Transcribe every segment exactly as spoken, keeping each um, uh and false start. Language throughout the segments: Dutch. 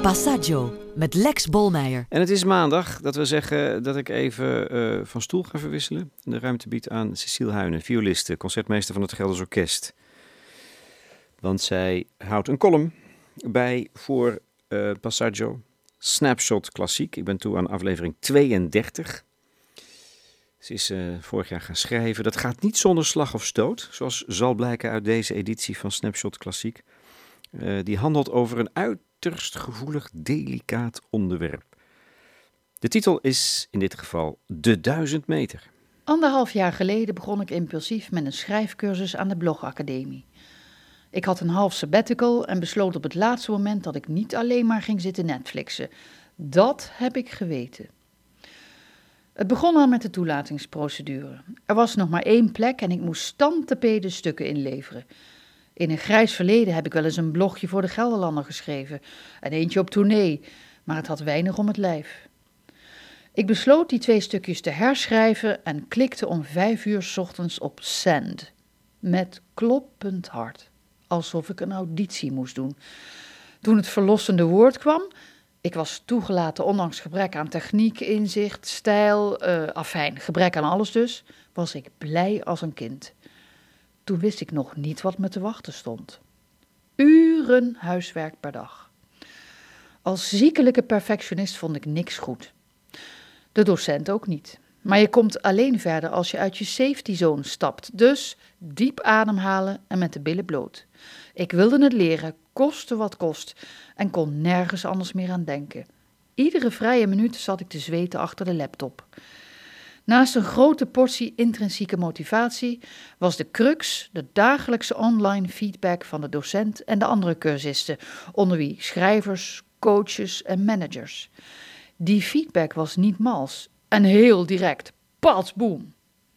Passaggio met Lex Bolmeijer. En het is maandag, dat wil zeggen dat ik even uh, van stoel ga verwisselen. En de ruimte biedt aan Cecile Huynen, violiste, concertmeester van het Gelders Orkest. Want zij houdt een column bij voor uh, Passaggio, Snapshot Klassiek. Ik ben toe aan aflevering tweeëndertig. Ze is uh, vorig jaar gaan schrijven. Dat gaat niet zonder slag of stoot, zoals zal blijken uit deze editie van Snapshot Klassiek. Uh, die handelt over een uiterst gevoelig, delicaat onderwerp. De titel is in dit geval De Duizend Meter. Anderhalf jaar geleden begon ik impulsief met een schrijfcursus aan de Blogacademie. Ik had een half sabbatical en besloot op het laatste moment dat ik niet alleen maar ging zitten Netflixen. Dat heb ik geweten. Het begon al met de toelatingsprocedure. Er was nog maar één plek en ik moest standtepede stukken inleveren. In een grijs verleden heb ik wel eens een blogje voor de Gelderlander geschreven en eentje op tournee, maar het had weinig om het lijf. Ik besloot die twee stukjes te herschrijven en klikte om vijf uur 's ochtends op send. Met kloppend hart, alsof ik een auditie moest doen. Toen het verlossende woord kwam, ik was toegelaten ondanks gebrek aan techniek, inzicht, stijl, uh, afijn, gebrek aan alles dus, was ik blij als een kind. Toen wist ik nog niet wat me te wachten stond. Uren huiswerk per dag. Als ziekelijke perfectionist vond ik niks goed. De docent ook niet. Maar je komt alleen verder als je uit je safety zone stapt. Dus diep ademhalen en met de billen bloot. Ik wilde het leren, koste wat kost, en kon nergens anders meer aan denken. Iedere vrije minuut zat ik te zweten achter de laptop. Naast een grote portie intrinsieke motivatie was de crux de dagelijkse online feedback van de docent en de andere cursisten, onder wie schrijvers, coaches en managers. Die feedback was niet mals en heel direct. Pats, boem.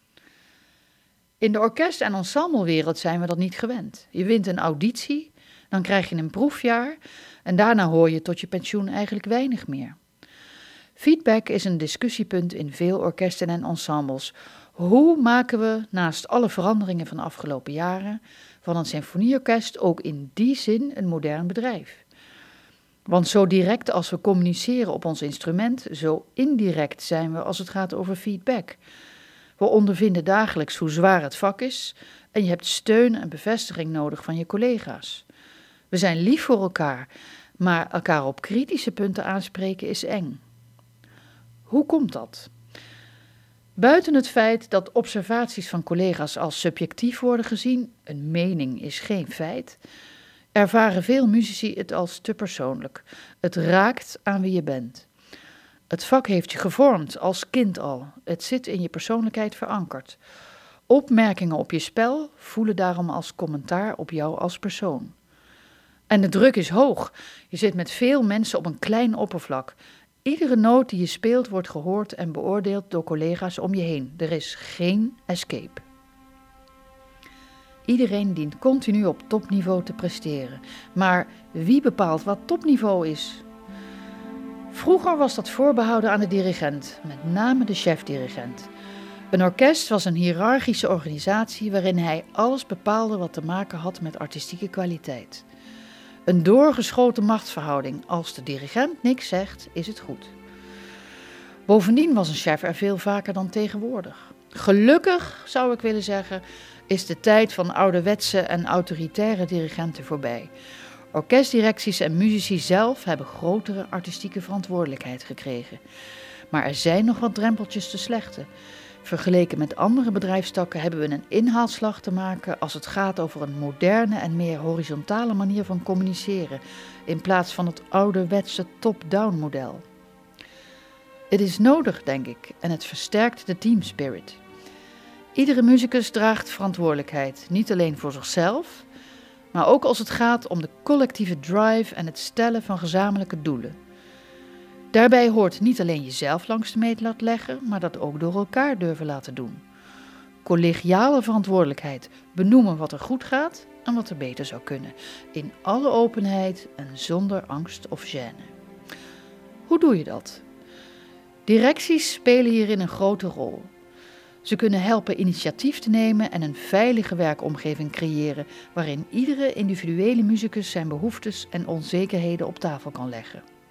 In de orkest- en ensemblewereld zijn we dat niet gewend. Je wint een auditie, dan krijg je een proefjaar en daarna hoor je tot je pensioen eigenlijk weinig meer. Feedback is een discussiepunt in veel orkesten en ensembles. Hoe maken we, naast alle veranderingen van de afgelopen jaren, van een symfonieorkest ook in die zin een modern bedrijf? Want zo direct als we communiceren op ons instrument, zo indirect zijn we als het gaat over feedback. We ondervinden dagelijks hoe zwaar het vak is en je hebt steun en bevestiging nodig van je collega's. We zijn lief voor elkaar, maar elkaar op kritische punten aanspreken is eng. Hoe komt dat? Buiten het feit dat observaties van collega's als subjectief worden gezien, een mening is geen feit, ervaren veel muzici het als te persoonlijk. Het raakt aan wie je bent. Het vak heeft je gevormd als kind al. Het zit in je persoonlijkheid verankerd. Opmerkingen op je spel voelen daarom als commentaar op jou als persoon. En de druk is hoog. Je zit met veel mensen op een klein oppervlak. Iedere noot die je speelt wordt gehoord en beoordeeld door collega's om je heen. Er is geen escape. Iedereen dient continu op topniveau te presteren. Maar wie bepaalt wat topniveau is? Vroeger was dat voorbehouden aan de dirigent, met name de chefdirigent. Een orkest was een hiërarchische organisatie waarin hij alles bepaalde wat te maken had met artistieke kwaliteit. Een doorgeschoten machtsverhouding. Als de dirigent niks zegt, is het goed. Bovendien was een chef er veel vaker dan tegenwoordig. Gelukkig, zou ik willen zeggen, is de tijd van ouderwetse en autoritaire dirigenten voorbij. Orkestdirecties en muzici zelf hebben grotere artistieke verantwoordelijkheid gekregen. Maar er zijn nog wat drempeltjes te slechten. Vergeleken met andere bedrijfstakken hebben we een inhaalslag te maken als het gaat over een moderne en meer horizontale manier van communiceren, in plaats van het ouderwetse top-down model. Het is nodig, denk ik, en het versterkt de teamspirit. Iedere muzikus draagt verantwoordelijkheid, niet alleen voor zichzelf, maar ook als het gaat om de collectieve drive en het stellen van gezamenlijke doelen. Daarbij hoort niet alleen jezelf langs de meetlat leggen, maar dat ook door elkaar durven laten doen. Collegiale verantwoordelijkheid, benoemen wat er goed gaat en wat er beter zou kunnen, in alle openheid en zonder angst of gêne. Hoe doe je dat? Directies spelen hierin een grote rol. Ze kunnen helpen initiatief te nemen en een veilige werkomgeving creëren, waarin iedere individuele muzikus zijn behoeftes en onzekerheden op tafel kan leggen.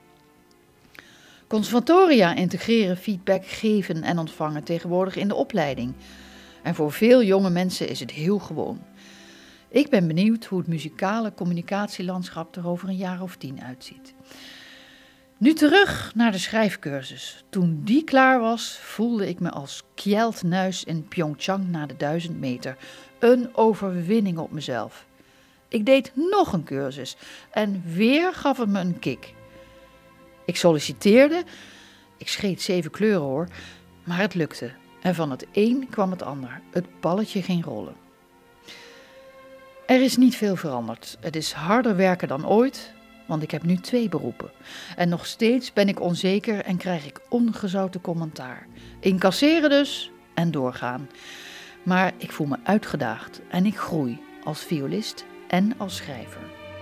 Conservatoria integreren feedback geven en ontvangen tegenwoordig in de opleiding. En voor veel jonge mensen is het heel gewoon. Ik ben benieuwd hoe het muzikale communicatielandschap er over een jaar of tien uitziet. Nu terug naar de schrijfcursus. Toen die klaar was, voelde ik me als Kjeld Nuis in Pyeongchang na de duizend meter. Een overwinning op mezelf. Ik deed nog een cursus en weer gaf het me een kick. Ik solliciteerde, ik scheet zeven kleuren hoor, maar het lukte. En van het een kwam het ander. Het balletje ging rollen. Er is niet veel veranderd. Het is harder werken dan ooit, want ik heb nu twee beroepen. En nog steeds ben ik onzeker en krijg ik ongezouten commentaar. Incasseren dus en doorgaan. Maar ik voel me uitgedaagd en ik groei als violist en als schrijver.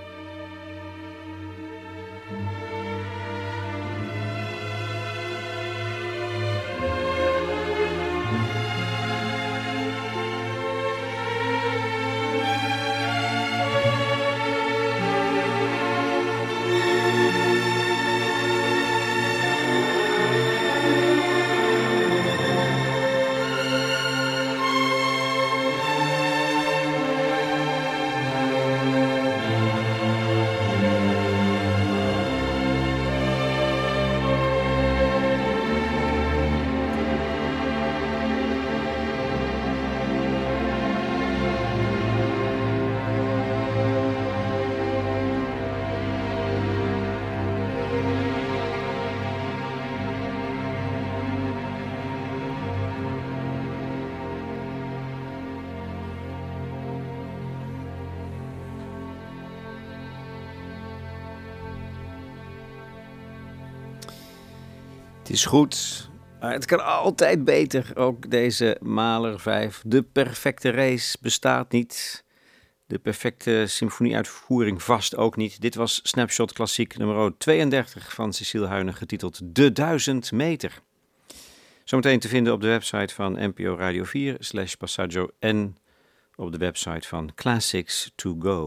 Het is goed, maar het kan altijd beter. Ook deze Mahler vijf. De perfecte race bestaat niet. De perfecte symfonieuitvoering vast ook niet. Dit was Snapshot Klassiek nummer tweeëndertig van Cecile Huyne, getiteld De Duizend Meter. Zometeen te vinden op de website van N P O Radio vier slash Passaggio en op de website van Classics to Go.